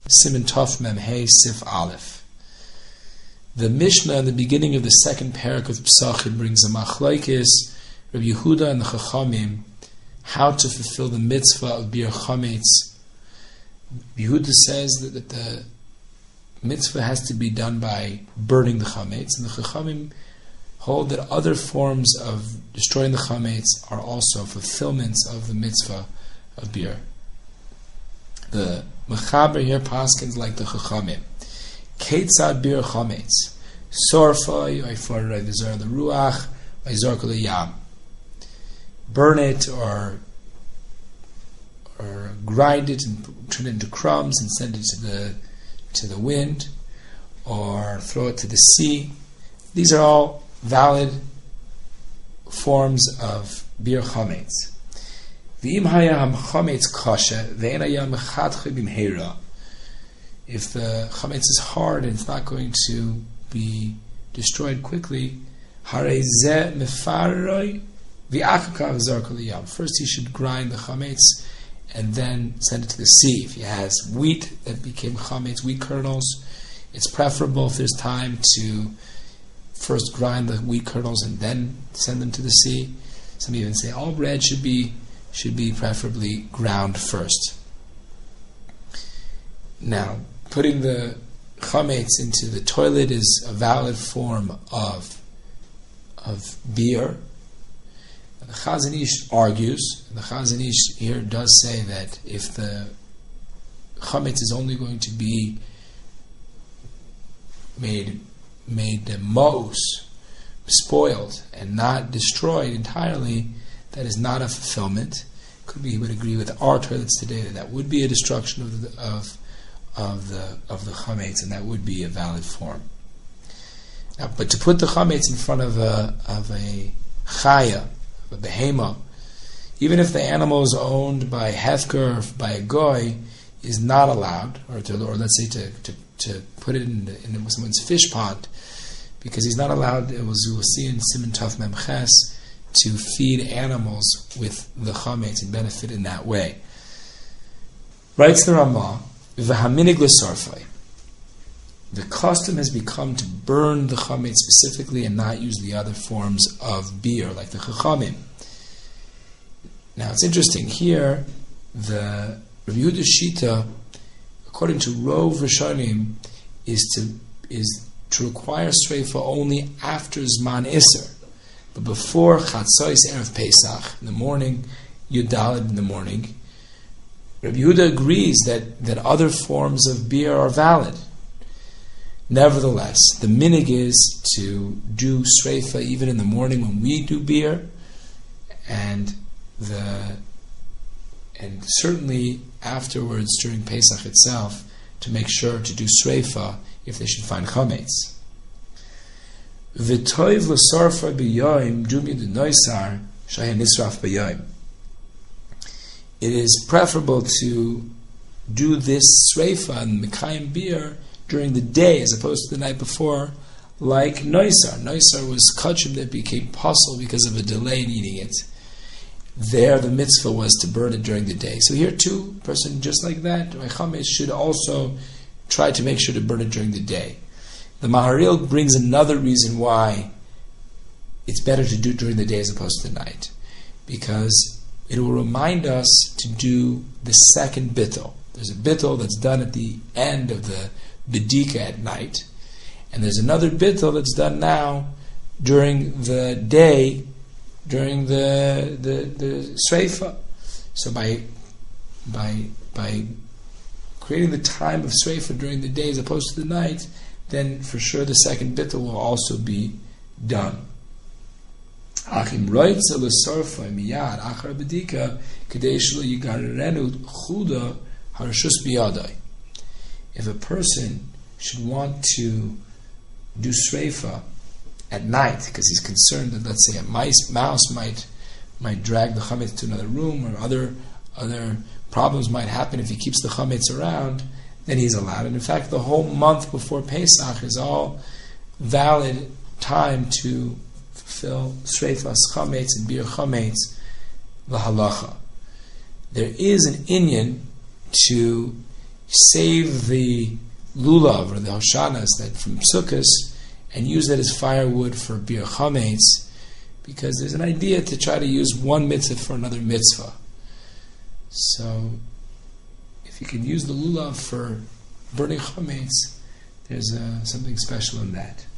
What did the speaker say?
Siman Tov Mem Hey Sif Aleph. The Mishnah in the beginning of the second parak of Pesachim brings a machlokes, Rabbi Yehuda and the Chachamim, how to fulfill the mitzvah of Bir Chametz. Yehuda says that the mitzvah has to be done by burning the Chametz, and the Chachamim hold that other forms of destroying the Chametz are also fulfillments of the mitzvah of Bir. The Mechaber here paskins like the Chachamim. Ketzad Bir Chametz. Sorfai, Oifor Vizar the Ruach, Oizor Yam. Burn it or grind it and turn it into crumbs and send it to the wind, or throw it to the sea. These are all valid forms of Bir Chametz. If the chametz is hard and it's not going to be destroyed quickly, first he should grind the chametz and then send it to the sea. If he has wheat that became chametz, wheat kernels, it's preferable if there's time to first grind the wheat kernels and then send them to the sea. Some even say all bread should be preferably ground first. Now, putting the chametz into the toilet is a valid form of beer. The Chazon Ish argues, and the Chazon Ish here does say that if the chametz is only going to be made ma'us, spoiled, and not destroyed entirely, that is not a fulfillment. Could be he would agree with our toilets today that would be a destruction of the chametz, and that would be a valid form. Now, but to put the chametz in front of a chaya, a behema, even if the animal is owned by hefker, by a goy, is not allowed, or let's say to put it in someone's fish pond, because he's not allowed. As we'll see in Siman Tov Mem Ches, to feed animals with the chametz and benefit in that way. Writes the Ramah, V'haminig l'sarfai. The custom has become to burn the chametz specifically and not use the other forms of beer, like the chachamim. Now it's interesting here, the Rabbi Yehuda Shita, according to Rov Rishonim, is to require sreifa only after Zman Isser. But before Chatzos Erev Pesach, in the morning, Yudalid in the morning, Rabbi Yehuda agrees that other forms of beer are valid. Nevertheless, the minig is to do sreifa even in the morning when we do beer, and certainly afterwards during Pesach itself to make sure to do sreifa if they should find chametz. V'toiv l'sarfa b'yoyim dumi d'noisar shaya nisraf b'yoyim. It is preferable to do this sreifa and mekayim beer during the day as opposed to the night before, like noisar. Noisar was kachim that became puzzle because of a delay in eating it. There, the mitzvah was to burn it during the day. So here, too, a person just like that, chametz, should also try to make sure to burn it during the day. The Maharil brings another reason why it's better to do it during the day as opposed to the night, because it will remind us to do the second bittul. There's a bittul that's done at the end of the bedika at night, and there's another bittul that's done now during the day, during the sreifa. So by creating the time of sreifa during the day as opposed to the night, then for sure the second bittul will also be done. If a person should want to do sreifa at night because he's concerned that, let's say, a mouse might drag the chametz to another room, or other problems might happen if he keeps the chametz around, then he's allowed. And in fact, the whole month before Pesach is all valid time to fulfill sreifas chametz and bir chametz the halacha. There is an inyan to save the lulav or the hoshanas that from Sukkos and use that as firewood for bir chametz, because there's an idea to try to use one mitzvah for another mitzvah. So, if you can use the lulav for burning chametz, there's something special in that.